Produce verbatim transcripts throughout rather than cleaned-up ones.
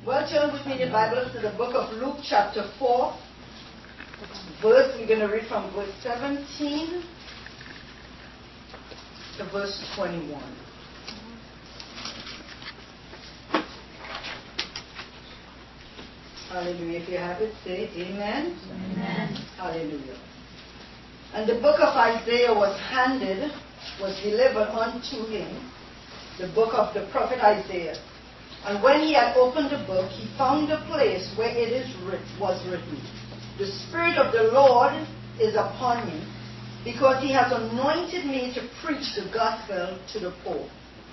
Well, turn with me in your Bibles to the book of Luke chapter four. Verse, we're going to read from verse seventeen to verse twenty-one. Hallelujah. If you have it, say amen. Amen. Hallelujah. And the book of Isaiah was handed, was delivered unto him, the book of the prophet Isaiah. And when he had opened the book, he found the place where it is writ- was written, "The Spirit of the Lord is upon me, because he has anointed me to preach the gospel to the poor.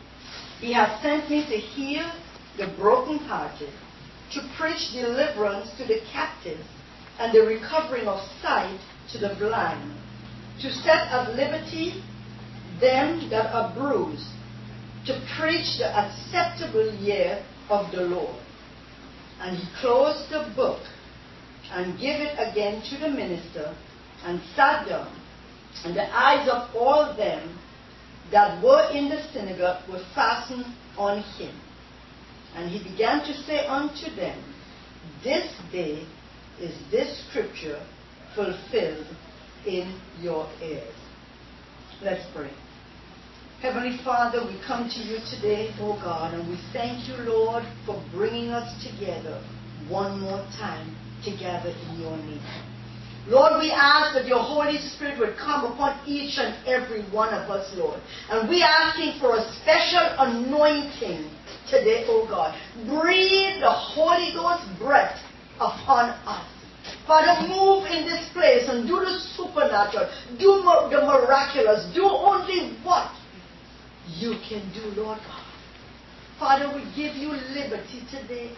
He has sent me to heal the brokenhearted, to preach deliverance to the captives, and the recovering of sight to the blind, to set at liberty them that are bruised, to preach the acceptable year of the Lord." And he closed the book and gave it again to the minister and sat down. And the eyes of all them that were in the synagogue were fastened on him. And he began to say unto them, "This day is this scripture fulfilled in your ears." Let's pray. Heavenly Father, we come to you today, oh God, and we thank you, Lord, for bringing us together one more time together in your name. Lord, we ask that your Holy Spirit would come upon each and every one of us, Lord. And we are asking for a special anointing today, oh God. Breathe the Holy Ghost breath upon us. Father, move in this place and do the supernatural, do the miraculous, do only what you can do, Lord God. Father, we give you liberty today.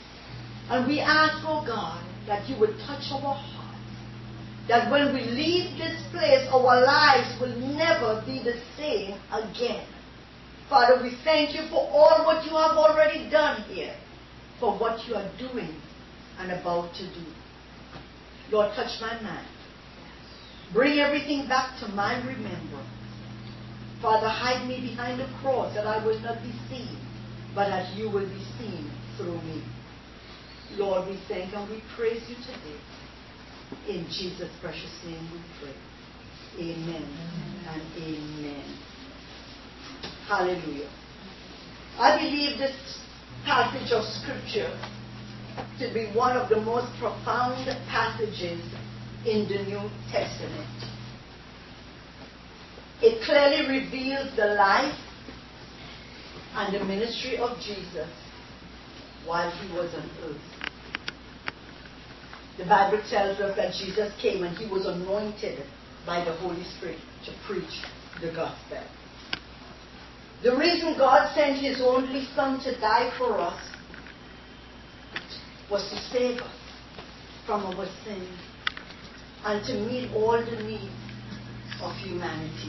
And we ask, oh God, that you would touch our hearts. That when we leave this place, our lives will never be the same again. Father, we thank you for all what you have already done here, for what you are doing and about to do. Lord, touch my mind. Bring everything back to my remembrance. Father, hide me behind the cross that I will not be seen, but that you will be seen through me. Lord, we thank and we praise you today. In Jesus' precious name we pray. Amen, amen. And amen. Hallelujah. I believe this passage of scripture to be one of the most profound passages in the New Testament. It clearly reveals the life and the ministry of Jesus while he was on earth. The Bible tells us that Jesus came and he was anointed by the Holy Spirit to preach the gospel. The reason God sent his only Son to die for us was to save us from our sins and to meet all the needs of humanity.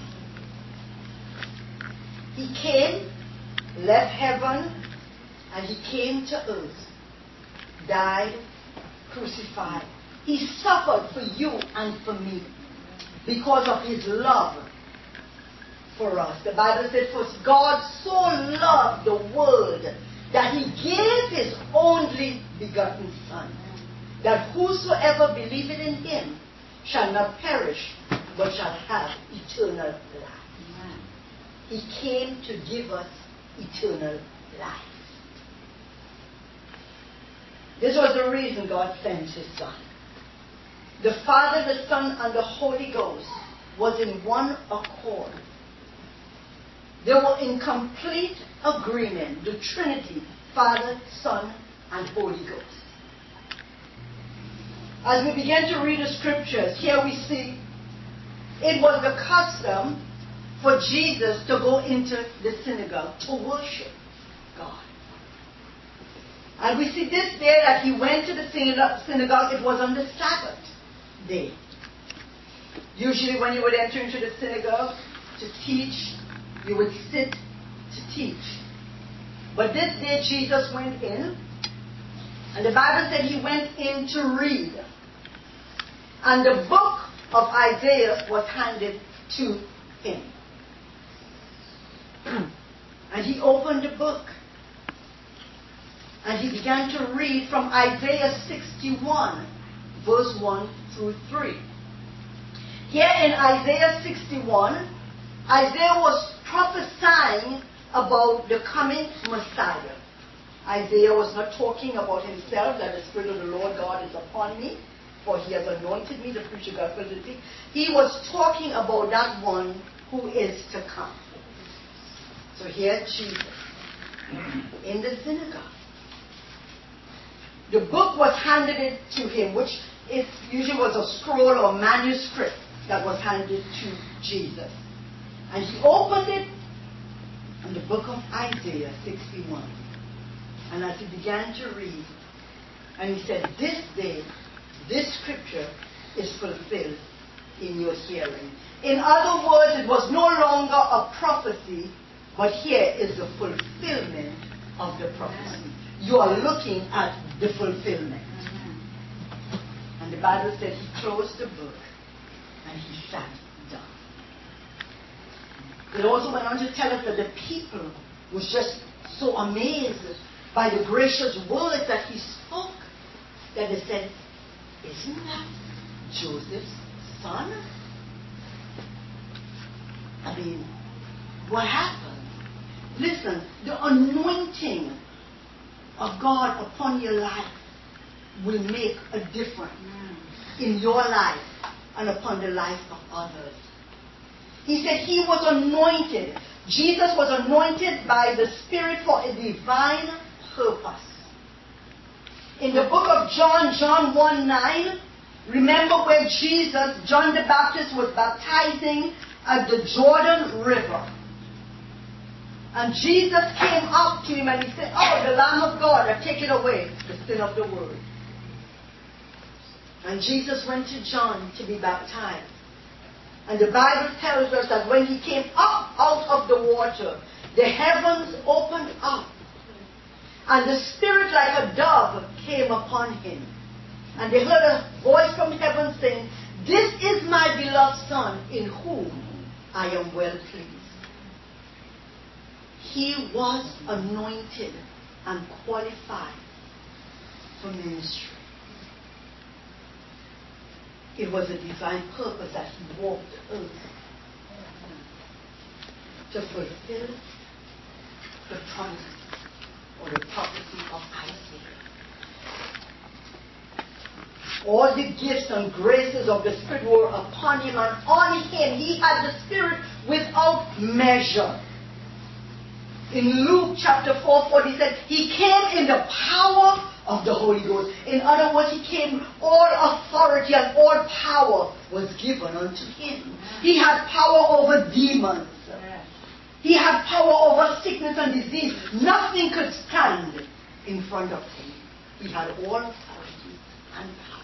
He came, left heaven, and he came to earth, died, crucified. He suffered for you and for me because of his love for us. The Bible says, "For God so loved the world that he gave his only begotten Son, that whosoever believeth in him shall not perish, but shall have eternal life." He came to give us eternal life. This was the reason God sent his Son. The Father, the Son, and the Holy Ghost was in one accord. They were in complete agreement. The Trinity, Father, Son, and Holy Ghost. As we begin to read the scriptures, here we see it was the custom for Jesus to go into the synagogue to worship God. And we see this day that he went to the synagogue, it was on the Sabbath day. Usually when you would enter into the synagogue to teach, you would sit to teach. But this day Jesus went in, and the Bible said he went in to read. And the book of Isaiah was handed to him. And he opened the book. And he began to read from Isaiah sixty-one, verse one through three. Here in Isaiah sixty-one, Isaiah was prophesying about the coming Messiah. Isaiah was not talking about himself, that the Spirit of the Lord God is upon me, for he has anointed me to preach the gospel to the sick. He was talking about that one who is to come. So here's Jesus in the synagogue. The book was handed it to him, which it usually was a scroll or manuscript that was handed to Jesus. And he opened it in the book of Isaiah sixty-one. And as he began to read, and he said, this day, this scripture is fulfilled in your hearing. In other words, it was no longer a prophecy, but here is the fulfillment of the prophecy. You are looking at the fulfillment. And the Bible said he closed the book and he sat down. It also went on to tell us that the people was just so amazed by the gracious words that he spoke that they said, isn't that Joseph's son? I mean, what happened? Listen, the anointing of God upon your life will make a difference in your life and upon the life of others. He said he was anointed. Jesus was anointed by the Spirit for a divine purpose. In the book of John, John one nine, remember where Jesus, John the Baptist, was baptizing at the Jordan River. And Jesus came up to him and he said, oh, the Lamb of God that taketh away the sin of the world. And Jesus went to John to be baptized. And the Bible tells us that when he came up out of the water, the heavens opened up. And the Spirit like a dove came upon him. And they heard a voice from heaven saying, this is my beloved Son, in whom I am well pleased. He was anointed and qualified for ministry. It was a divine purpose that he walked the earth to fulfill the promise or the prophecy of Isaiah. All the gifts and graces of the Spirit were upon him, and on him he had the Spirit without measure. In Luke chapter four, forty, he said, he came in the power of the Holy Ghost. In other words, he came, all authority and all power was given unto him. He had power over demons. He had power over sickness and disease. Nothing could stand in front of him. He had all authority and power.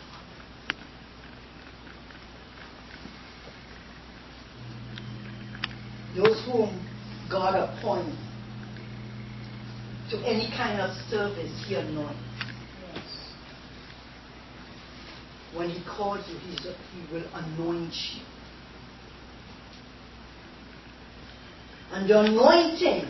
Those whom God appoints to any kind of service, he anoints. Yes. When he calls you, he's, he will anoint you. And the anointing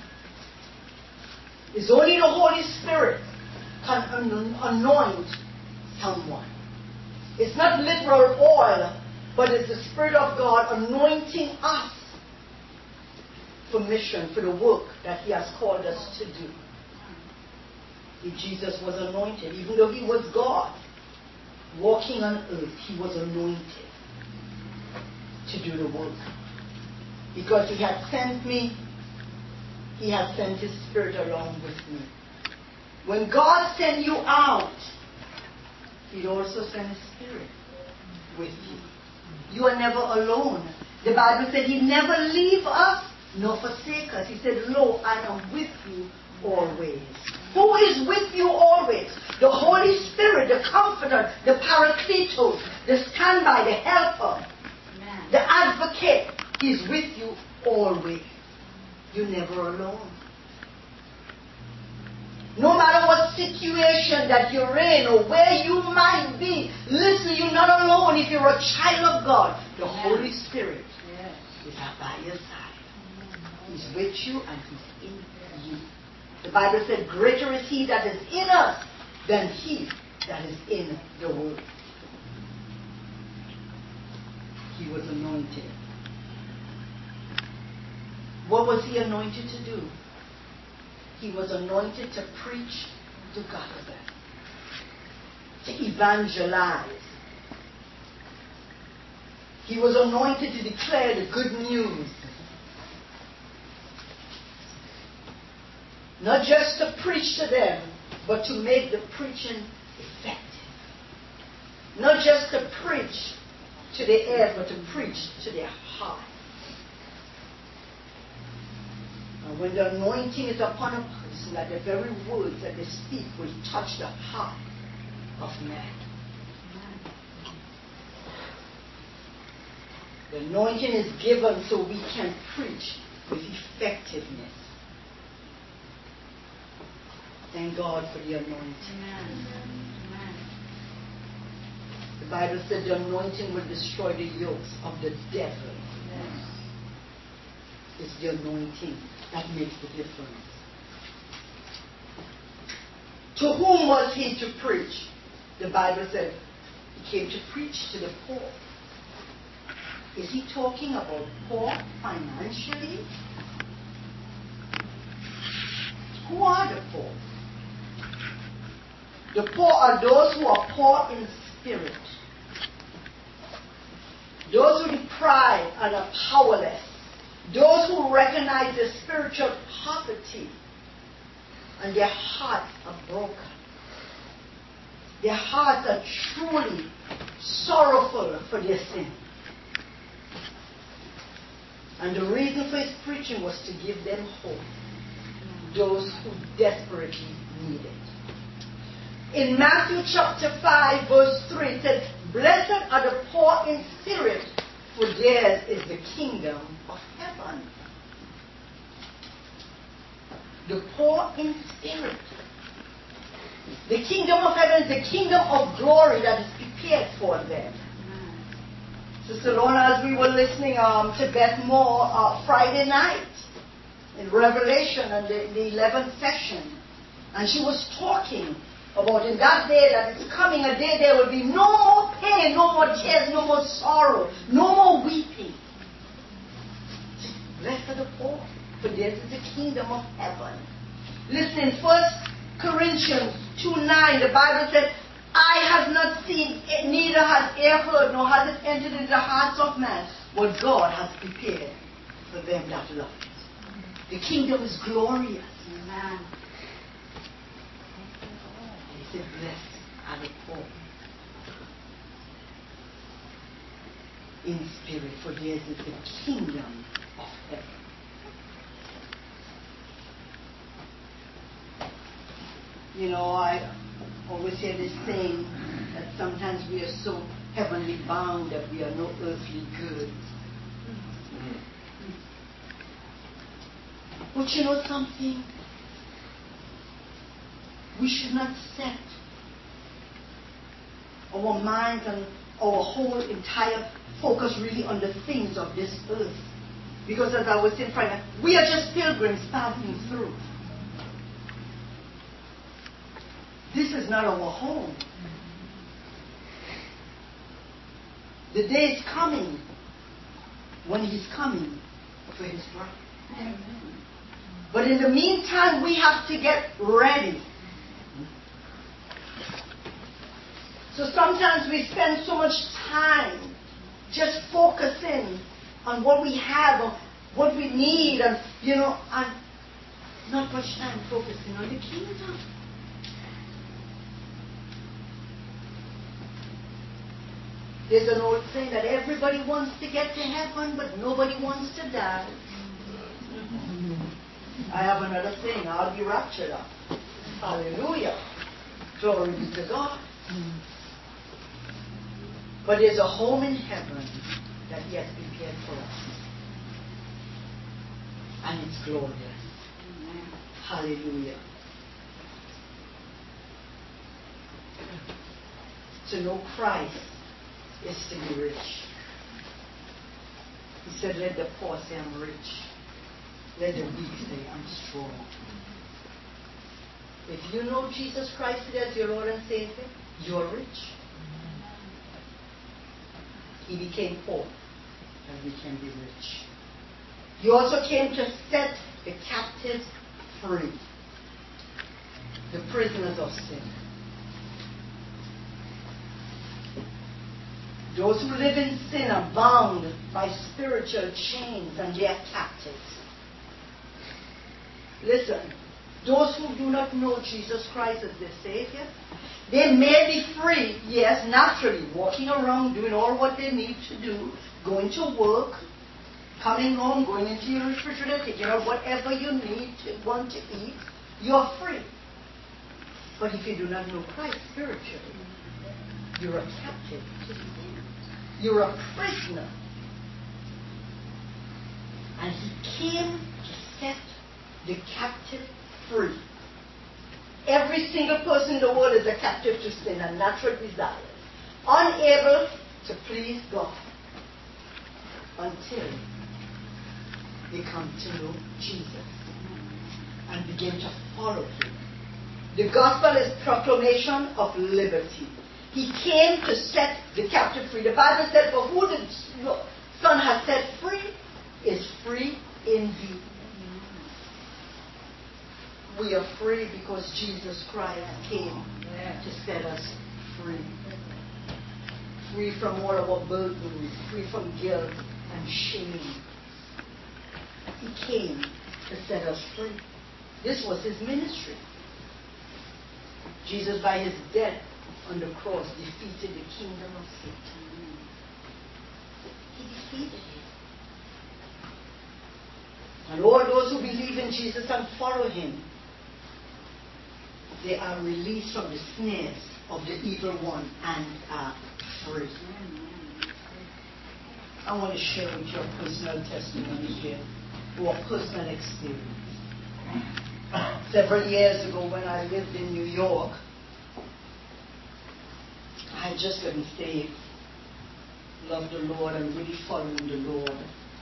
is only the Holy Spirit can anoint someone. It's not literal oil, but it's the Spirit of God anointing us for mission, for the work that he has called us to do. If Jesus was anointed, even though he was God, walking on earth, he was anointed to do the work. Because he had sent me, he has sent his Spirit along with me. When God sent you out, he'd also send his Spirit with you. You are never alone. The Bible said he'd never leave us nor forsake us. He said, lo, I am with you always. Who is with you always? The Holy Spirit, the Comforter, the Paracletos, the standby, the Helper, Amen. The Advocate. He's with you always. You're never alone. No matter what situation that you're in or where you might be, listen, you're not alone. If you're a child of God, the Amen. Holy Spirit yes. is by your side. He's with you and he's in you. The The Bible said, greater is he that is in us than he that is in the world. He was anointed. What was he anointed to do? He was anointed to preach the gospel, to evangelize. He was anointed to declare the good news. Not just to preach to them, but to make the preaching effective. Not just to preach to the ear, but to preach to their heart. And when the anointing is upon a person, that the very words that they speak will touch the heart of man. The anointing is given so we can preach with effectiveness. Thank God for the anointing. Amen. The Bible said the anointing will destroy the yokes of the devil. Yes. It's the anointing that makes the difference. To whom was he to preach? The Bible said he came to preach to the poor. Is he talking about poor financially? Who are the poor? The poor are those who are poor in spirit. Those who deprive and are powerless. Those who recognize their spiritual poverty and their hearts are broken. Their hearts are truly sorrowful for their sin. And the reason for his preaching was to give them hope. Those who desperately need it. In Matthew chapter five, verse three, it says, blessed are the poor in spirit, for theirs is the kingdom of heaven. The poor in spirit. The kingdom of heaven is the kingdom of glory that is prepared for them. Sister Lorna, as we were listening um, to Beth Moore uh, Friday night in Revelation and the, the eleventh session, and she was talking about in that day that is coming, a day there will be no more pain, no more tears, no more sorrow, no more weeping. Blessed are the poor, for theirs is the kingdom of heaven. Listen, First Corinthians two nine, the Bible says, eye has not seen, neither has ear heard, nor has it entered into the hearts of man what God has prepared for them that love it. The kingdom is glorious. Amen. He said, blessed are the poor in spirit, for theirs is the kingdom of heaven. You know, I always hear this saying that sometimes we are so heavenly bound that we are no earthly good. Mm. But you know something? We should not set our minds and our whole entire focus really on the things of this earth. Because as I was saying Friday, we are just pilgrims passing through. This is not our home. The day is coming when he's coming for his bride. Amen. But in the meantime, we have to get ready. So sometimes we spend so much time just focusing on what we have, or what we need, and you know, and not much time focusing on the kingdom. There's an old saying that everybody wants to get to heaven, but nobody wants to die. I have another saying, I'll be raptured up. Hallelujah. Glory be to God. But there's a home in heaven that he has prepared for us. And it's glorious. Hallelujah. To know Christ is to be rich. He said, let the poor say I'm rich. Let the weak say I'm strong. If you know Jesus Christ as your Lord and Savior, you're rich. He became poor and we can be rich. He also came to set the captives free, the prisoners of sin. Those who live in sin are bound by spiritual chains and they are captives. Listen, those who do not know Jesus Christ as their Savior, they may be free, yes, naturally, walking around, doing all what they need to do, going to work, coming home, going into your refrigerator, taking out whatever you need to want to eat. You're free. But if you do not know Christ spiritually, you're a captive to sin. You're a prisoner. And he came to set the captive free. Every single person in the world is a captive to sin and natural desires, unable to please God until they come to know Jesus and begin to follow him. The gospel is proclamation of liberty. He came to set the captive free. The Bible said, for who the Son has set free is free indeed. We are free because Jesus Christ came to set us free. Free from all our burdens, free from guilt and shame. He came to set us free. This was his ministry. Jesus, by his death on the cross, defeated the kingdom of Satan. He defeated it. And all those who believe in Jesus and follow him, they are released from the snares of the evil one and are free. I want to share with you a personal testimony here, or a personal experience. Several years ago when I lived in New York, I had just gotten saved, loved the Lord and really following the Lord.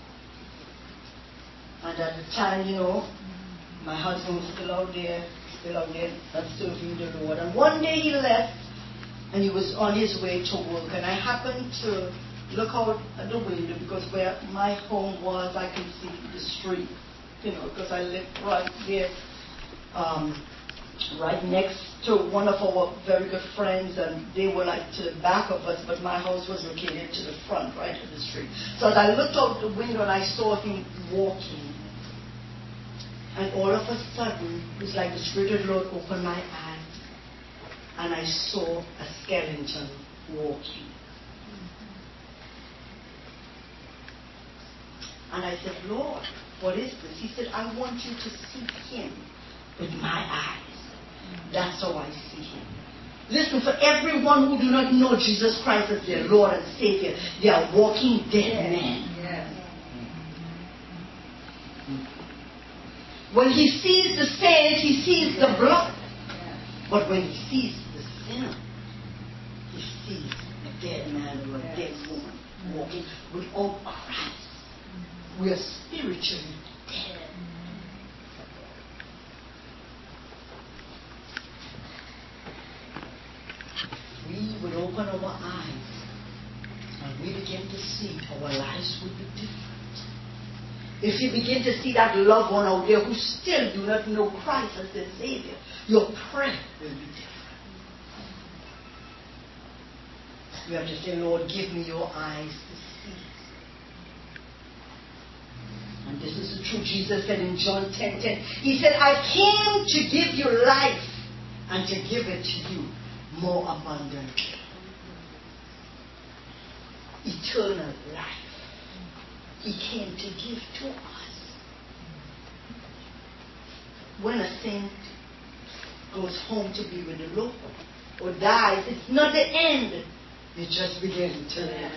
And at the time, you know, my husband was still out there, still out there, and serving the Lord. And one day he left, and he was on his way to work. And I happened to look out at the window, because where my home was, I could see the street, you know, because I lived right there, um, right next to one of our very good friends, and they were like to the back of us, but my house was located to the front, right of the street. So as I looked out the window and I saw him walking, and all of a sudden, it was like the Spirit of the Lord opened my eyes, and I saw a skeleton walking. And I said, Lord, what is this? He said, I want you to see him with my eyes. That's how I see him. Listen, for everyone who do not know Jesus Christ as their Lord and Savior, they are walking dead men. Yes. When he sees the saints, he sees the blood. But when he sees the sinner, he sees a dead man or a dead woman walking without Christ. We are spiritually dead. We would open our eyes and we begin to see our lives would be different. If you begin to see that loved one out there who still do not know Christ as their Savior, your prayer will be different. You have to say, Lord, give me your eyes to see. And this is the truth. Jesus said in John ten ten, he said, I came to give you life and to give it to you more abundantly. Eternal life. He came to give to us. When a saint goes home to be with the Lord or dies, it's not the end. It just begins to live.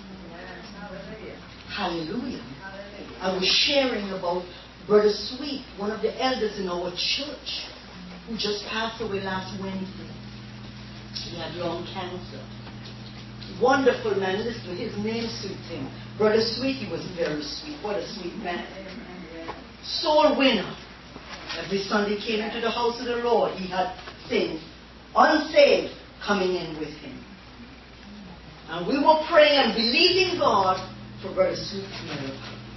Hallelujah. I was sharing about Brother Sweet, one of the elders in our church, who just passed away last Wednesday. He had lung cancer. Wonderful man. Listen, his name suits him. Brother Sweet, he was very sweet. What a sweet man. Soul winner. Every Sunday came into the house of the Lord, he had things unsaved coming in with him. And we were praying and believing God for Brother Sweet's miracle.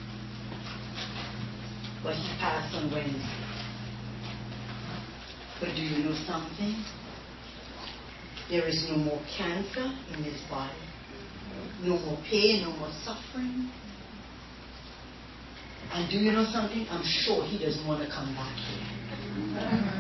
But he passed on Wednesday. But do you know something? There is no more cancer in his body. No more pain, no more suffering. And do you know something? I'm sure he doesn't want to come back here.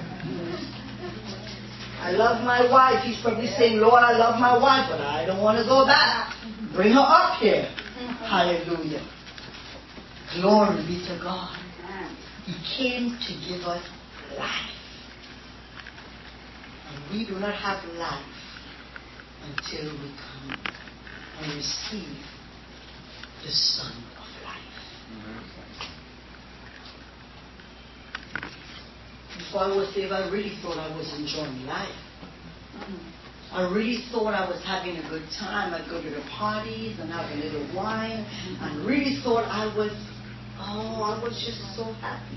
I love my wife. He's probably saying, Lord, I love my wife, but I don't want to go back. Bring her up here. Hallelujah. Glory be to God. He came to give us life. And we do not have life until we come and receive the Son of Life. Before I was saved, I really thought I was enjoying life. I really thought I was having a good time. I'd go to the parties and have a little wine, and really thought I was, oh, I was just so happy.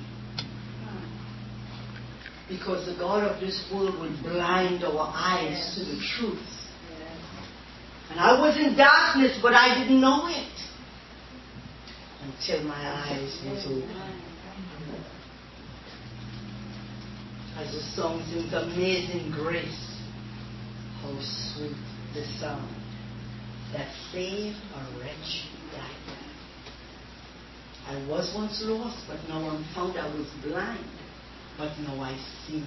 Because the God of this world would blind our eyes to the truth. And I was in darkness, but I didn't know it until my eyes was open. As the song sings, Amazing Grace, how sweet the sound that saved a wretch like that. I was once lost, but now I'm found. I was blind, but now I see.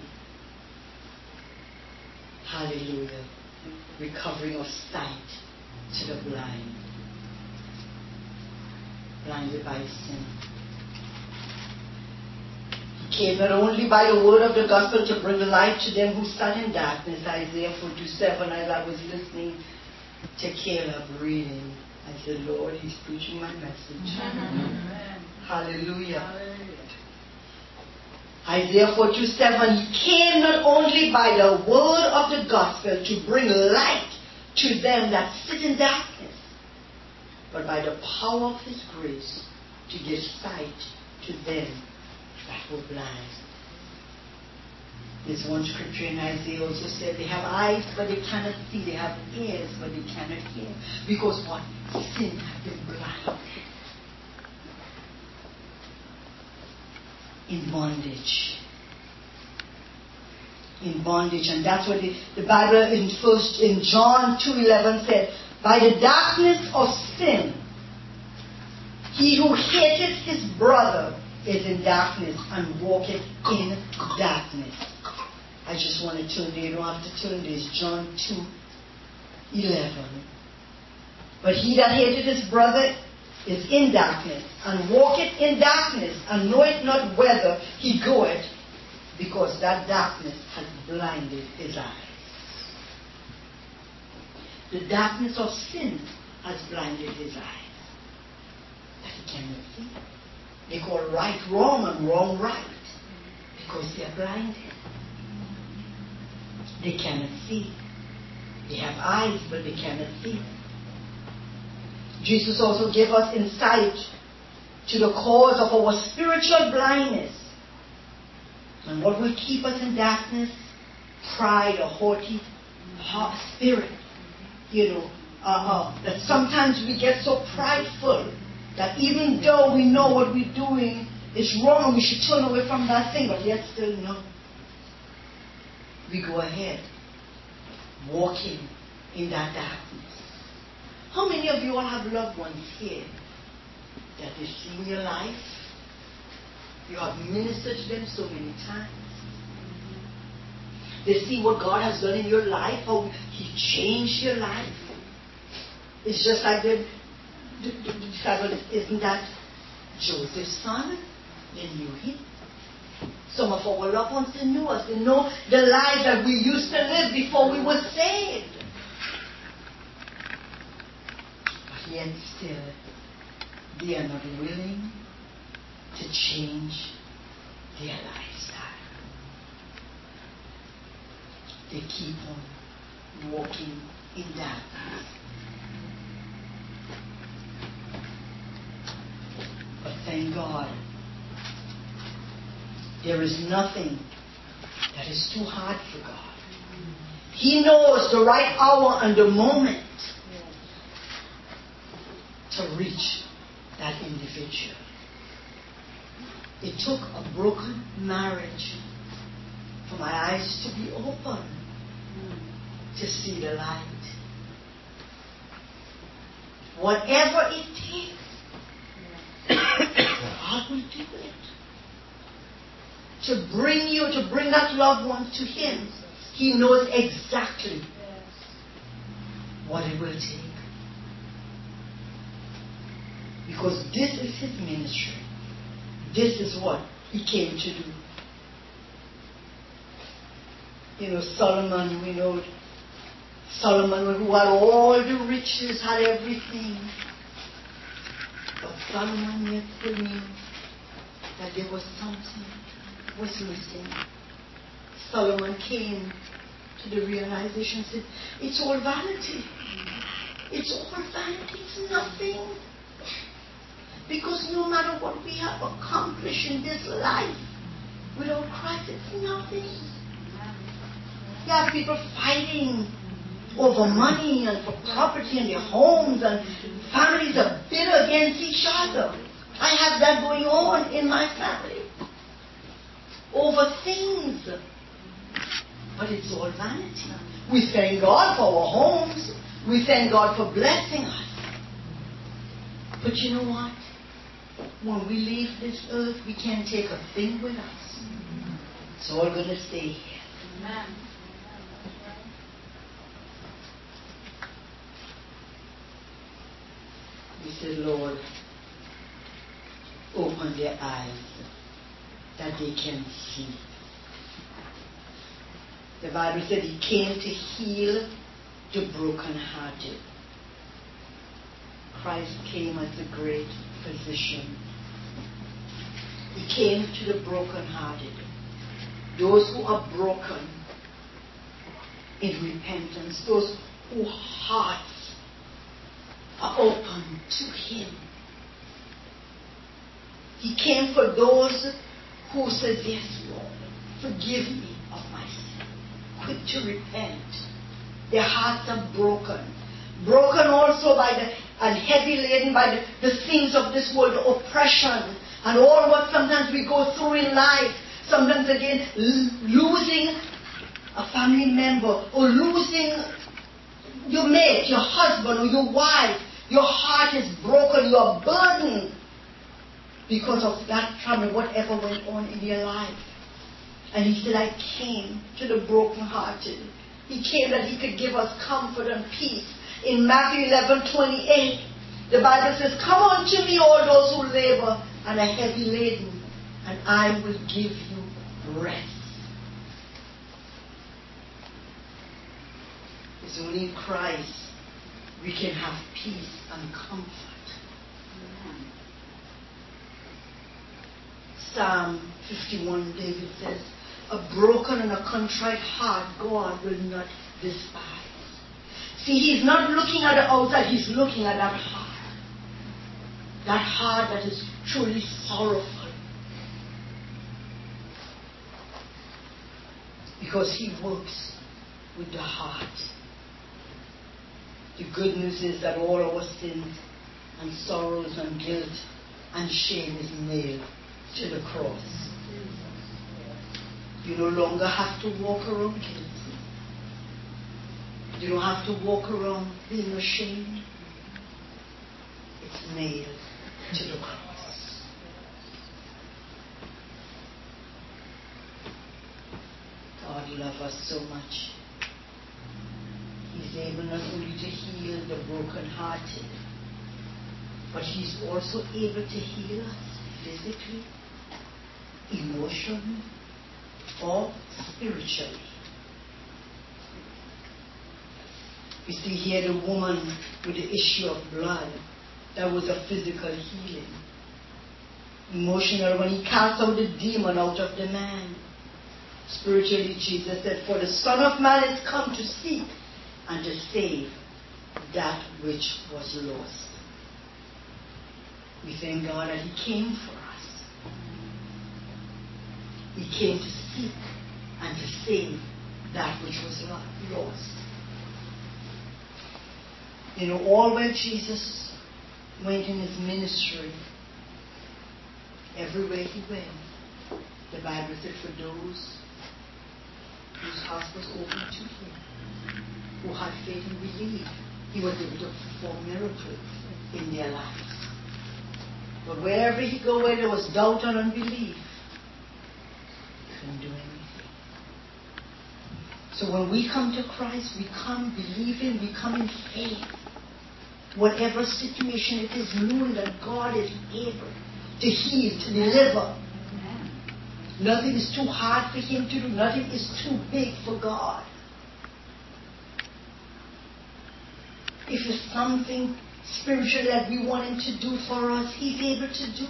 Hallelujah. Recovering of sight to the blind. Blinded by sin. He came not only by the word of the gospel to bring light to them who sat in darkness. Isaiah forty-seven, as I was listening to Caleb reading, I said, Lord, he's preaching my message. Amen. Hallelujah. Hallelujah. Isaiah forty-seven, he came not only by the word of the gospel to bring light to them that sit in darkness, but by the power of his grace to give sight to them that were blind. There's one scripture in Isaiah also said, they have eyes but they cannot see, they have ears but they cannot hear. Because what? Sin has been blinded. In bondage. In bondage. And that's what the, the Bible in first in John two eleven said, by the darkness of sin, he who hateth his brother is in darkness and walketh in darkness. I just want to turn there. You don't have to turn there. It's John two eleven. But he that hateth his brother is in darkness, and walketh in darkness, and knoweth not whither he goeth, because that darkness has blinded his eyes. The darkness of sin has blinded his eyes, that he cannot see. They call right wrong and wrong right, because they are blinded. They cannot see. They have eyes, but they cannot see. Jesus also gave us insight to the cause of our spiritual blindness. And what will keep us in darkness? Pride, a haughty heart spirit. You know, uh, uh, that sometimes we get so prideful that even though we know what we're doing is wrong, we should turn away from that thing, but yet still no. We go ahead, walking in that darkness. How many of you all have loved ones here that they've seen your life? You have ministered to them so many times. They see what God has done in your life, how He changed your life. It's just like the, the, the, the disciples, isn't that Joseph's son? They knew him. Some of our loved ones, they knew us. They know the life that we used to live before we were saved. Yet still, they are not willing to change their lifestyle. They keep on walking in darkness. But thank God, There is nothing that is too hard for God. He knows the right hour and the moment to reach that individual. It took a broken marriage for my eyes to be open to see the light. Whatever it takes, God will do it. To bring you, to bring that loved one to Him. He knows exactly what it will take. Because this is His ministry. This is what He came to do. You know, Solomon, we know Solomon, who had all the riches, had everything. But Solomon yet knew that there was something was missing. Solomon came to the realization, said, it's all vanity. It's all vanity. It's nothing. Because no matter what we have accomplished in this life, without Christ, it's nothing. You have people fighting over money and for property and their homes, and families are bitter against each other. I have that going on in my family. Over things. But it's all vanity. We thank God for our homes. We thank God for blessing us. But you know what? When we leave this earth, we can't take a thing with us. It's all going to stay here. Amen. We said, Lord, open their eyes that they can see. The Bible said He came to heal the brokenhearted. Christ came as the great physician. He came to the brokenhearted. Those who are broken in repentance. Those whose hearts are open to Him. He came for those who said, yes, Lord, forgive me of my sin. Quick to repent. Their hearts are broken. Broken also by the, and heavy laden by the, the things of this world, the oppression, and all what sometimes we go through in life. Sometimes again, l- losing a family member, or losing your mate, your husband, or your wife. Your heart is broken, you are burdened because of that trauma, whatever went on in your life. And He said, I came to the brokenhearted. He came that He could give us comfort and peace. In Matthew eleven twenty-eight, the Bible says, come unto me, all those who labor and are heavy laden, and I will give you rest. It's only in Christ we can have peace and comfort. Amen. Psalm fifty-one, David says, a broken and a contrite heart God will not despise. See, He's not looking at the outside, He's looking at that heart. That heart that is truly sorrowful. Because He works with the heart. The good news is that all our sins and sorrows and guilt and shame is nailed to the cross. You no longer have to walk around guilty. You don't have to walk around being ashamed. It's nailed to the cross. God loves us so much. He's able not only to heal the brokenhearted, but He's also able to heal us physically, emotionally, or spiritually. You see here the woman with the issue of blood, that was a physical healing. Emotional, when He cast out the demon out of the man. Spiritually, Jesus said, for the Son of Man is come to seek and to save that which was lost. We thank God that He came for us. He came to seek and to save that which was lost. You know, all where Jesus went in his ministry, everywhere he went, the Bible said for those whose heart was open to him, who had faith and believed, he was able to perform miracles in their lives. But wherever he go, where there was doubt and unbelief, he couldn't do anything. So when we come to Christ, we come believing, we come in faith. Whatever situation it is, knowing that God is able to heal, to deliver. Nothing is too hard for him to do. Nothing is too big for God. If it's something spiritual that we want him to do for us, he's able to do.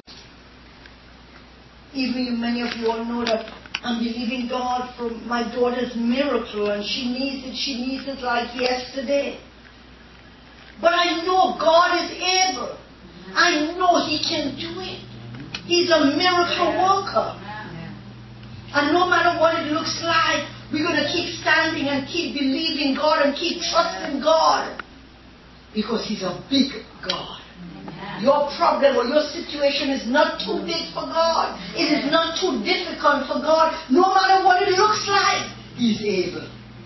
Even many of you all know that I'm believing God for my daughter's miracle, and she needs it. She needs it like yesterday. But I know God is able. I know he can do it. He's a miracle worker. And no matter what it looks like, we're going to keep standing and keep believing God and keep trusting God. Because he's a big God. Your problem or your situation is not too big for God. It is not too difficult for God. No matter what it looks like, he's able.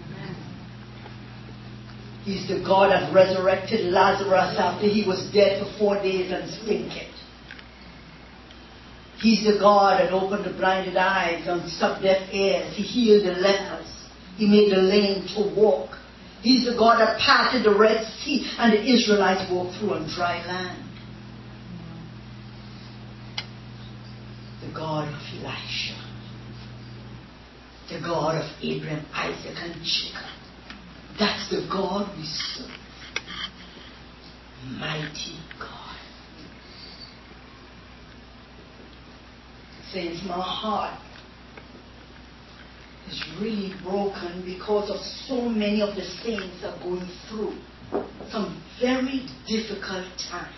He's the God that resurrected Lazarus after he was dead for four days and stinketh. He's the God that opened the blinded eyes and stopped deaf ears. He healed the lepers. He made the lame to walk. He's the God that parted the Red Sea and the Israelites walked through on dry land. The God of Elisha. The God of Abraham, Isaac, and Jacob. That's the God we serve. Mighty God. Says my heart is really broken because of so many of the saints are going through some very difficult times.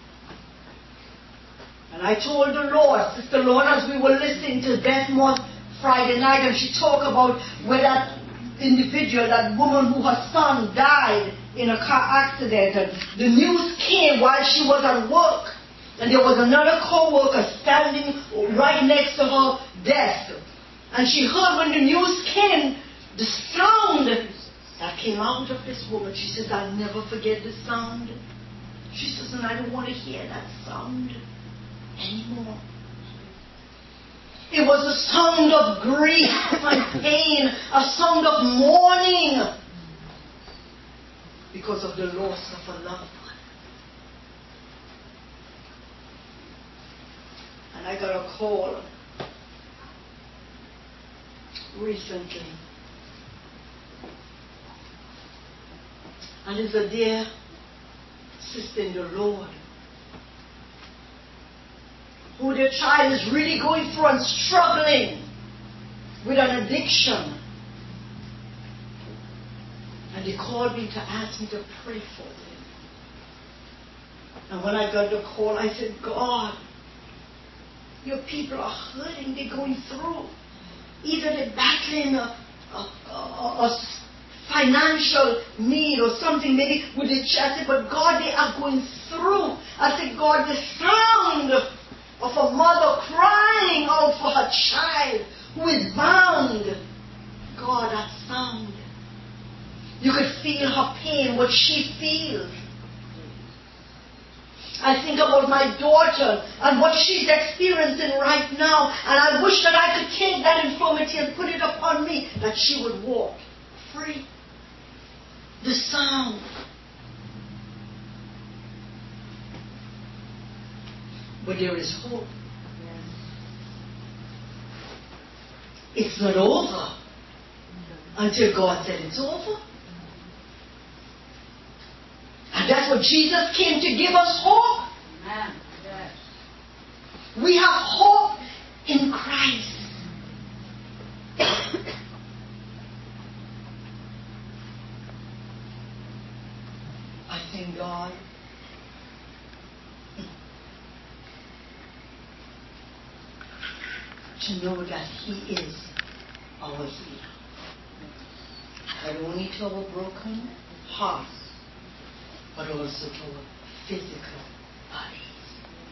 And I told the Lord, Sister Lorna, as we were listening to Bethmore Friday night, and she talked about where that individual, that woman who her son died in a car accident, and the news came while she was at work, and there was another co-worker standing right next to her desk, and she heard when the news came the sound that came out of this woman. She says, I'll never forget the sound. She says, and I don't want to hear that sound anymore. It was a sound of grief and pain, a sound of mourning because of the loss of a loved one. And I got a call recently. And it's a dear sister in the Lord who their child is really going through and struggling with an addiction. And they called me to ask me to pray for them. And when I got the call, I said, God, your people are hurting, they're going through. Either they're battling a, a, a, a financial need or something, maybe with the church, but God, they are going through. I said, God, the sound of a mother crying out for her child who is bound. God, that sound. You could feel her pain, what she feels. I think about my daughter and what she's experiencing right now, and I wish that I could take that infirmity and put it upon me, that she would walk free. The sound. But there is hope. It's not over until God said it's over. And that's what Jesus came to give us hope. Amen. Yes. We have hope in Christ. I thank God. to know that He is our healer. Not only to our broken hearts, but also to our physical bodies.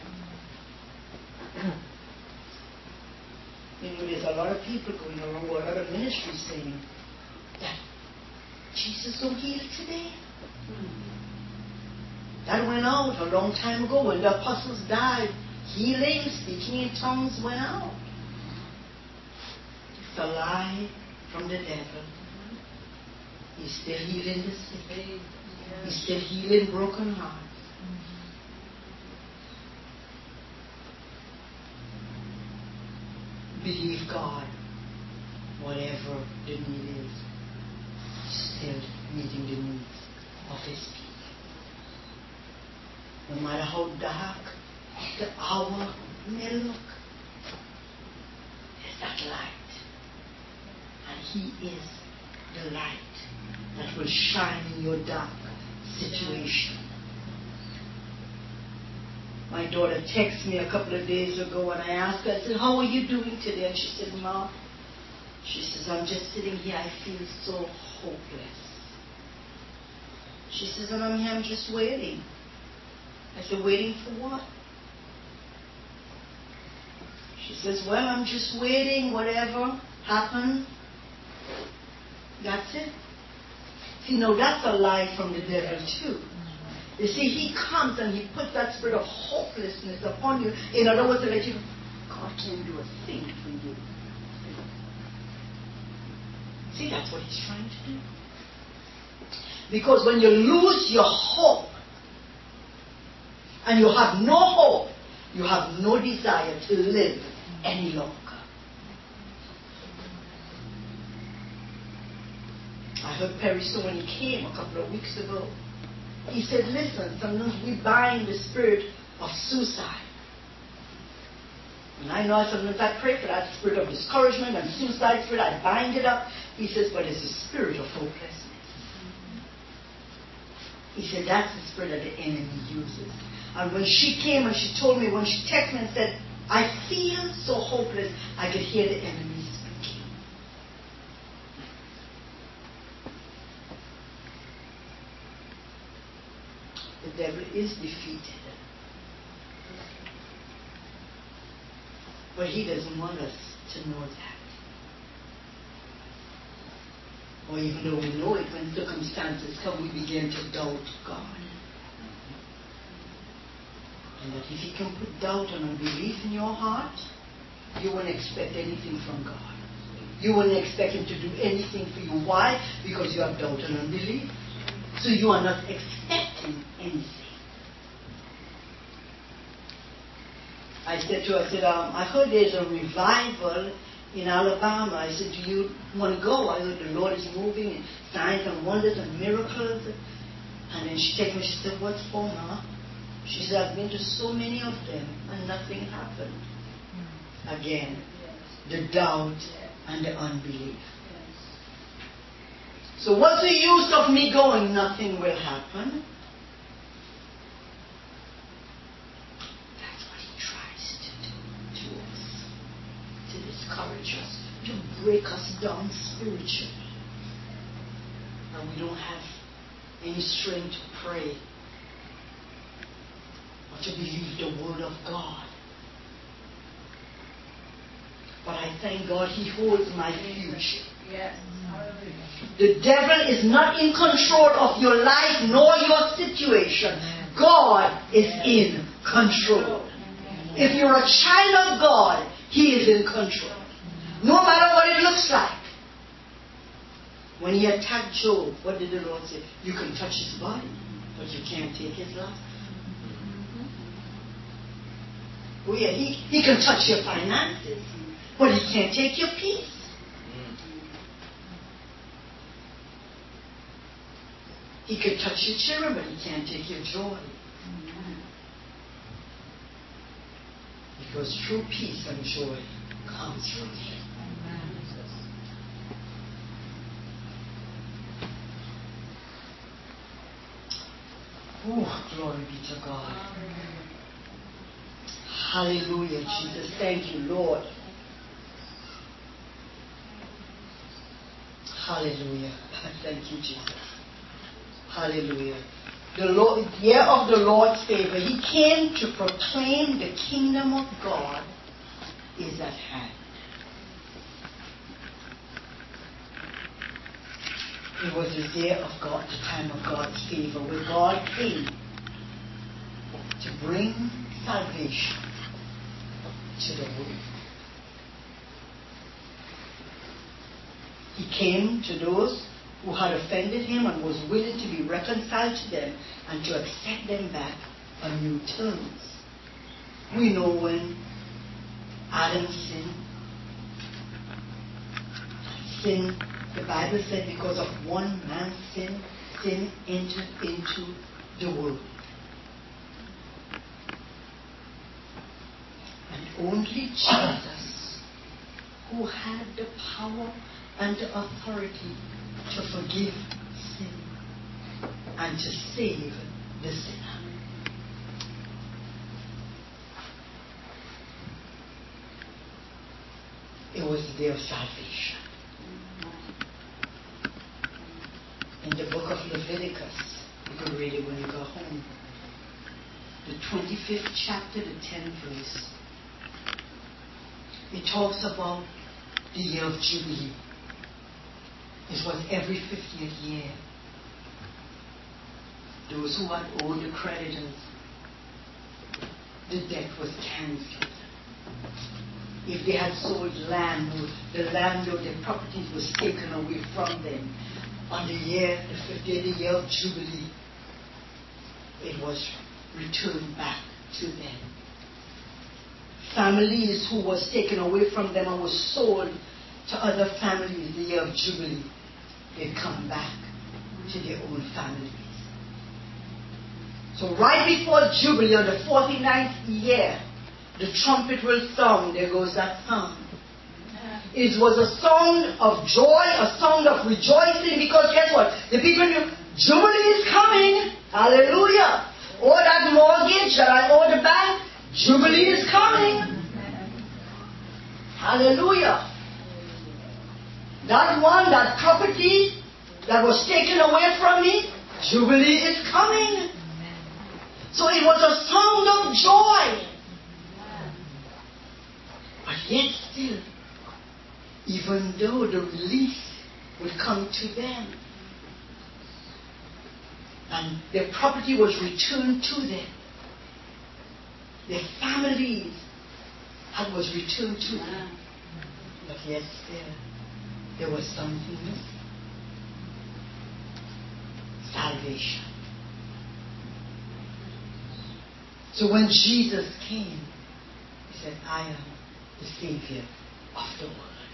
You know, there's a lot of people going around, or a lot of ministries saying that Jesus don't heal today. That went out a long time ago when the apostles died. Healing, speaking in tongues went out. It's a lie from the devil. He's still healing the sick. He's still healing broken hearts. Believe God, whatever the need is, still meeting the needs of His people. No matter how dark the hour may look, there's that light. And He is the light that will shine in your dark situation. My daughter texted me a couple of days ago and I asked her, I said, how are you doing today? And she said, Mom, she says, I'm just sitting here, I feel so hopeless. She says, and I'm here, I'm just waiting. I said, waiting for what? She says, well, I'm just waiting, whatever happens. That's it. See, no, that's a lie from the devil too. You see, he comes and he puts that spirit of hopelessness upon you. In other words, to let you know, God can't do a thing for you. See, that's what he's trying to do. Because when you lose your hope, and you have no hope, you have no desire to live any longer. I heard Perry Stone when he came a couple of weeks ago. He said, listen, sometimes we bind the spirit of suicide. And I know sometimes I pray for that spirit of discouragement and suicide spirit. I bind it up. He says, but it's the spirit of hopelessness. He said, that's the spirit that the enemy uses. And when she came and she told me, when she texted me and said, I feel so hopeless, I could hear the enemy speaking. The devil is defeated. But he doesn't want us to know that. Or even though we know it, when circumstances come, we begin to doubt God. And that if he can put doubt and unbelief in your heart, you won't expect anything from God. You won't expect him to do anything for you. Why? Because you have doubt and unbelief. So you are not expecting anything. I said to her, I said, um, I heard there's a revival in Alabama. I said, do you want to go? I heard the Lord is moving in signs and wonders and miracles. And then she texted me, she said, what's for, Ma? She said, I've been to so many of them and nothing happened. Mm. Again, yes. The doubt yes. and the unbelief. Yes. So what's the use of me going? Nothing will happen. That's what he tries to do to us. To discourage us. To break us down spiritually. And we don't have any strength to pray. To believe the word of God. But I thank God he holds my future. Yes. The devil is not in control of your life nor your situation. God is in control. If you're a child of God, he is in control. No matter what it looks like. When he attacked Job, what did the Lord say? You can touch his body, but you can't take his life. Oh yeah, he, he can touch your finances, but he can't take your peace. He can touch your children, but he can't take your joy. Because true peace and joy comes from him. Oh, glory be to God. Hallelujah, Jesus. Thank you, Lord. Hallelujah. Thank you, Jesus. Hallelujah. The Lord, year of the Lord's favor. He came to proclaim the kingdom of God is at hand. It was the year of God, the time of God's favor, where God came to bring salvation to the world. He came to those who had offended him and was willing to be reconciled to them and to accept them back on new terms. We know when Adam sinned, sin, the Bible said because of one man's sin, sin entered into the world. And only Jesus, who had the power and the authority to forgive sin and to save the sinner. It was the day of salvation. In the book of Leviticus, you can read it when you go home. The twenty-fifth chapter, the tenth verse. It talks about the year of Jubilee. It was every fiftieth year. Those who had owed the creditors, the debt was cancelled. If they had sold land, or the land or their properties was taken away from them, on the year, the fiftieth year of Jubilee, it was returned back to them. Families who was taken away from them and was sold to other families, the year of Jubilee, they come back to their own families. So right before Jubilee, on the forty-ninth year, the trumpet will sound. There goes that sound. It was a song of joy, a song of rejoicing, because guess what? The people knew Jubilee is coming. Hallelujah. Or that mortgage that I owe the bank, Jubilee is coming. Hallelujah. That one, that property that was taken away from me, Jubilee is coming. So it was a sound of joy. But yet still, even though the release would come to them, and their property was returned to them, their families had was returned to them, but yet still, there was something missing. Salvation. So when Jesus came, he said, I am the Savior of the world.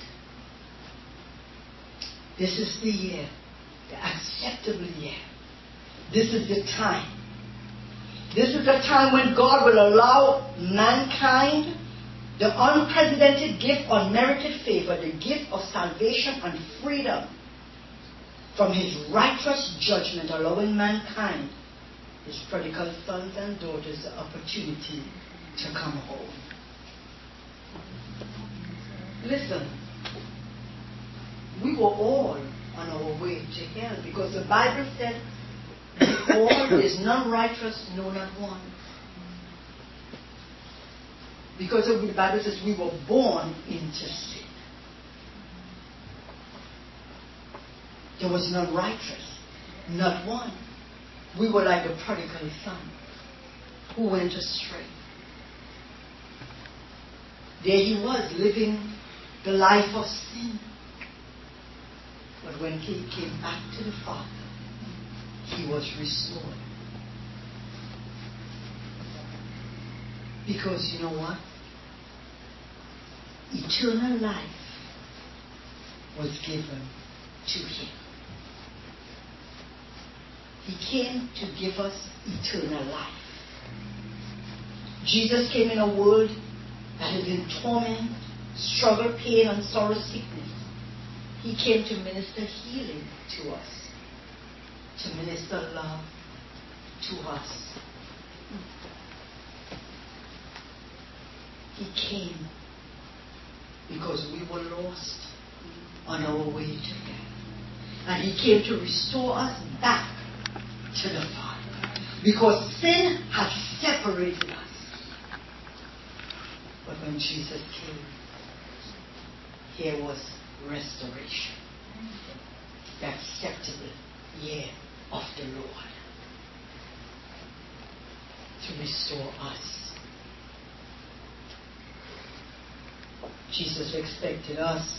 This is the year, the acceptable year. This is the time. This is the time when God will allow mankind the unprecedented gift, unmerited favor, the gift of salvation and freedom from his righteous judgment, allowing mankind, his prodigal sons and daughters, the opportunity to come home. Listen, we were all on our way to hell because the Bible said, all is none righteous, no, not one. Because of the Bible says we were born into sin. There was none righteous, not one. We were like the prodigal son who went astray. There he was, living the life of sin. But when he came back to the Father, he was restored. Because you know what? Eternal life was given to him. He came to give us eternal life. Jesus came in a world that is in torment, struggle, pain, and sorrow, sickness. He came to minister healing to us, to minister love to us. He came because we were lost on our way to hell. And he came to restore us back to the Father. Because sin had separated us. But when Jesus came, here was restoration. The acceptable year of the Lord. To restore us. Jesus expected us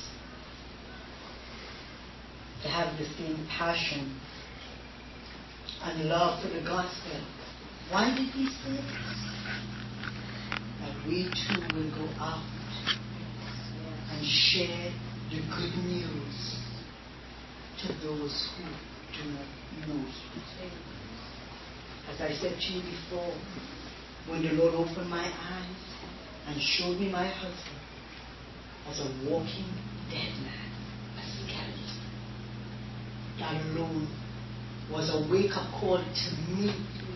to have the same passion and love for the gospel. Why did he say this? That we too will go out and share the good news to those who do not know him. As I said to you before, when the Lord opened my eyes and showed me my husband as a walking dead man, a skeleton, that alone was a wake-up call to me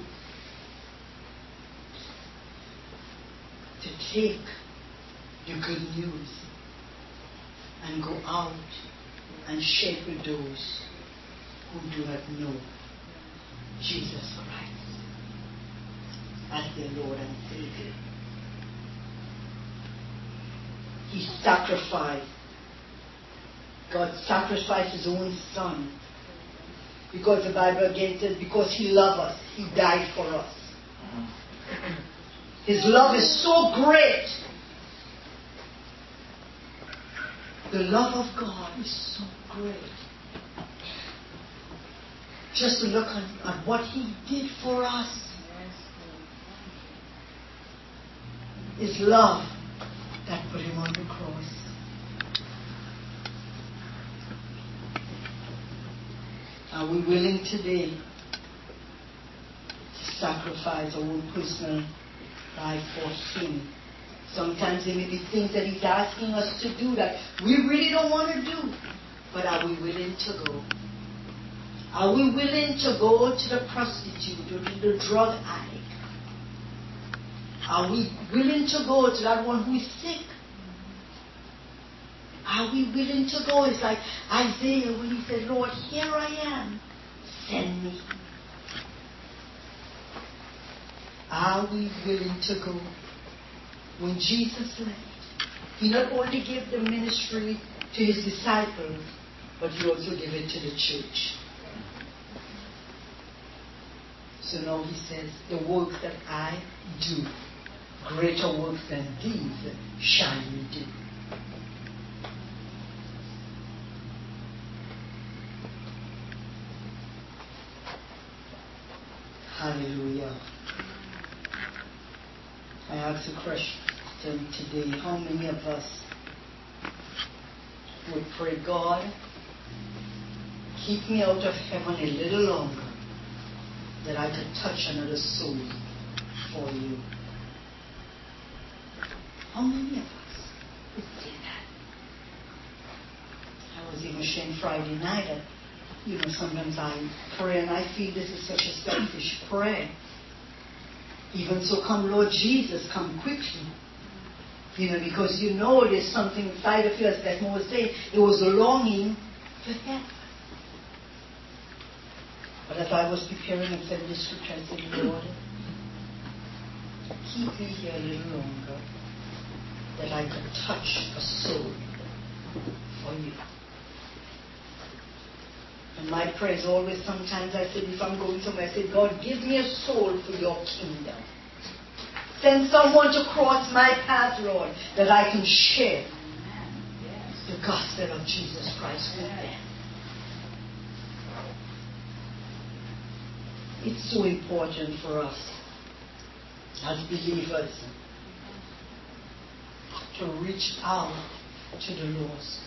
to take the good news and go out and share with those who do not know Jesus Christ as their Lord and Savior. He sacrificed. God sacrificed his own son. Because the Bible again says, because he loved us, he died for us. His love is so great. The love of God is so great. Just to look at, at what he did for us. His love that put him on the cross. Are we willing today to sacrifice our own personal life for him? Sometimes there may be things that he's asking us to do that we really don't want to do. But are we willing to go? Are we willing to go to the prostitute or to the drug addict? Are we willing to go to that one who is sick? Are we willing to go? It's like Isaiah when he said, Lord, here I am. Send me. Are we willing to go? When Jesus left, he not only gave the ministry to his disciples, but he also gave it to the church. So now he says, the works that I do, greater works than these shall you do. Hallelujah. I ask a question today. How many of us would pray, God, keep me out of heaven a little longer that I could touch another soul for you? How many of us would say that? I was even sharing Friday night that, you know, sometimes I pray and I feel this is such a selfish prayer. Even so, come Lord Jesus, come quickly. You know, because you know there's something inside of you, as that Mo was saying, it was a longing for heaven. But as I was preparing and said this scripture, I said, Lord, keep me here a little longer that I could touch a soul for you. And my prayer is always, sometimes I said, if I'm going somewhere, I say, God, give me a soul for your kingdom. Send someone to cross my path, Lord, that I can share the gospel of Jesus Christ with them. It's so important for us as believers to reach out to the lost.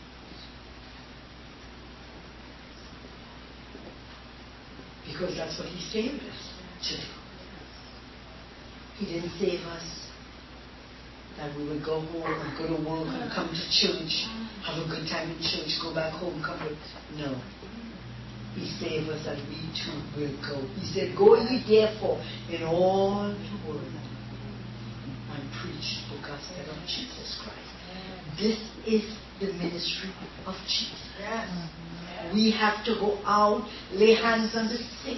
Because that's what he saved us to do. He didn't save us that we would go home and go to work and come to church, have a good time in church, go back home, come back. No. He saved us that we too will go. He said, go ye therefore in all the world and preach the gospel of Jesus Christ. This is the ministry of Jesus. Yes. we have to go out, lay hands on the sick.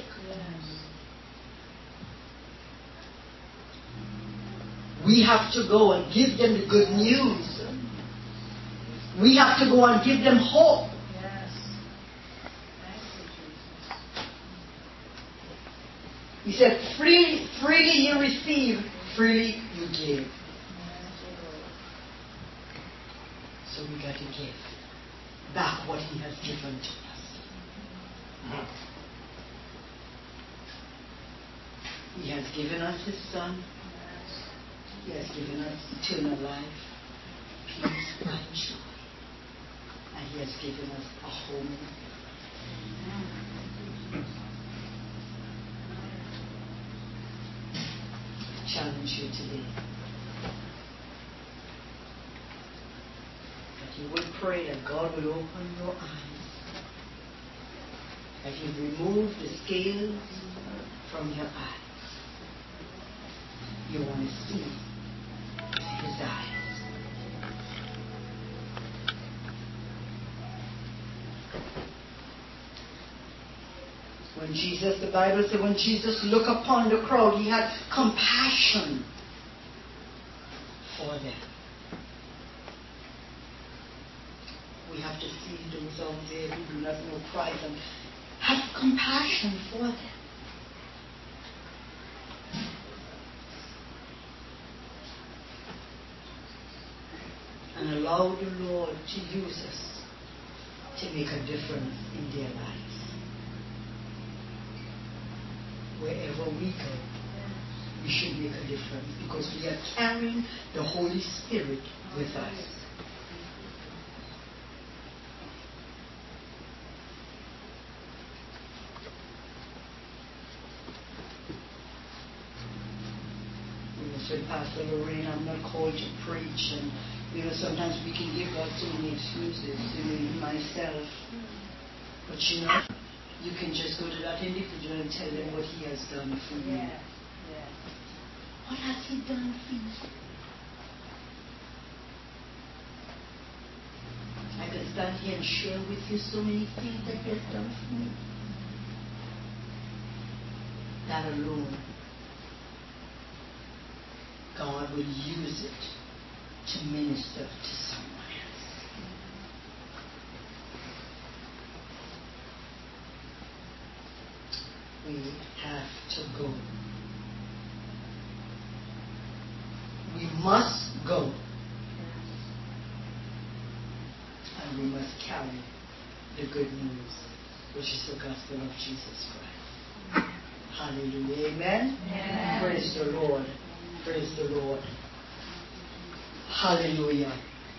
We have to go and give them the good news. We have to go and give them hope. Yes. Thank you, Jesus. He said, freely, freely you receive, freely you give. So we got to give back what He has given to us. He has given us His Son. He has given us eternal life, peace, and joy. And He has given us a home. I challenge you today that you would pray that God will open your eyes, that He remove the scales from your eyes. You want to see His eyes. When Jesus, the Bible says, when Jesus looked upon the crowd, He had compassion for them. We have to see those out there who do not know Christ and have compassion for them. And allow the Lord to use us to make a difference in their lives. Wherever we go, we should make a difference because we are carrying the Holy Spirit with us. You know, said Pastor Lorraine, I'm not called to preach, and you know, sometimes we can give God so many excuses, you know, myself. But you know, you can just go to that individual and tell them what He has done for you. Yeah. Yeah. What has He done for you? I can stand here and share with you so many things that He has done for me. That alone, God will use it to minister to someone else. We have to go. We must go. And we must carry the good news, which is the gospel of Jesus Christ. Hallelujah. Amen? Amen. Praise the Lord. Praise the Lord. Hallelujah.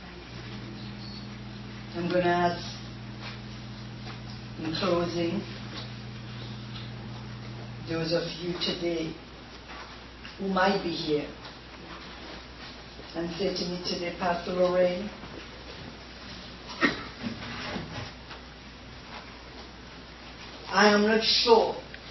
I'm going to ask, in closing, those of you today who might be here and say to me today, Pastor Lorraine, I am not sure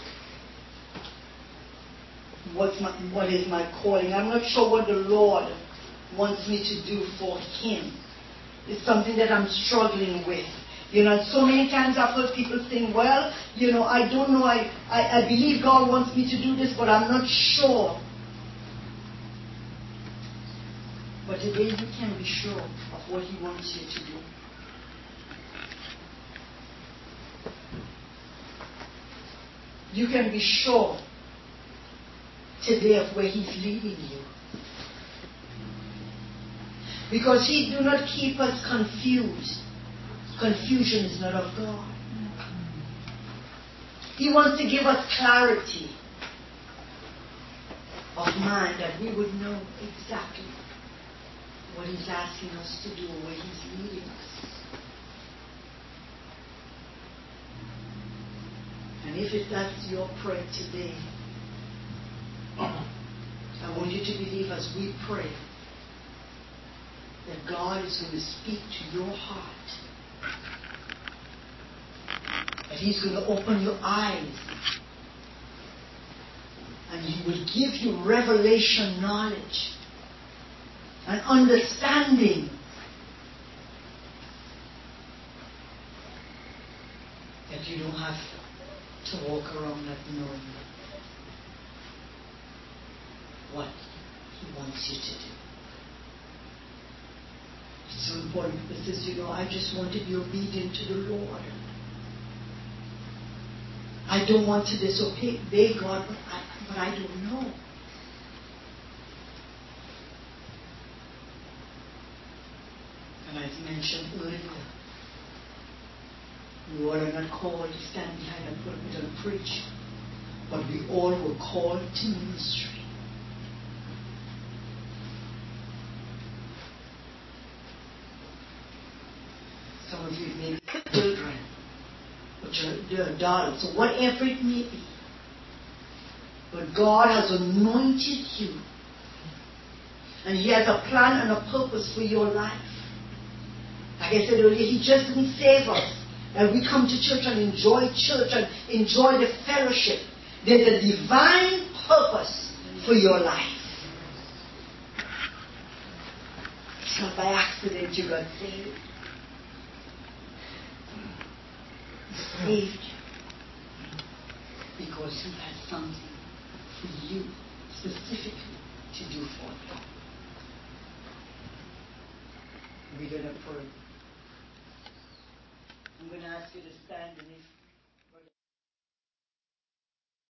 what's my, what is my calling. I'm not sure what the Lord wants me to do for Him. It's something that I'm struggling with. You know, so many times I've heard people saying, well, you know, I don't know, I, I, I believe God wants me to do this, but I'm not sure. But today you can be sure of what He wants you to do. You can be sure today of where He's leading you. Because He do not keep us confused. Confusion is not of God. He wants to give us clarity of mind that we would know exactly what He's asking us to do, where He's leading us. And if it, that's your prayer today, I want you to believe as we pray that God is going to speak to your heart. That He's going to open your eyes. And He will give you revelation knowledge and understanding But you don't have to walk around not knowing what He wants you to do. It's so important because, you know, I just want to be obedient to the Lord. I don't want to disobey God, but I, but I don't know. And as mentioned earlier, we all are not called to stand behind a pulpit and preach, but we all were called to ministry. Some of you may be children, but you're adults, or whatever it may be. But God has anointed you, and He has a plan and a purpose for your life. Like I said earlier, He just didn't save us, and we come to church and enjoy church and enjoy the fellowship. There's a divine purpose for your life. It's not by accident you got saved. He saved you because He has something for you specifically to do for you. We're going to pray. I'm going to ask you to stand, and if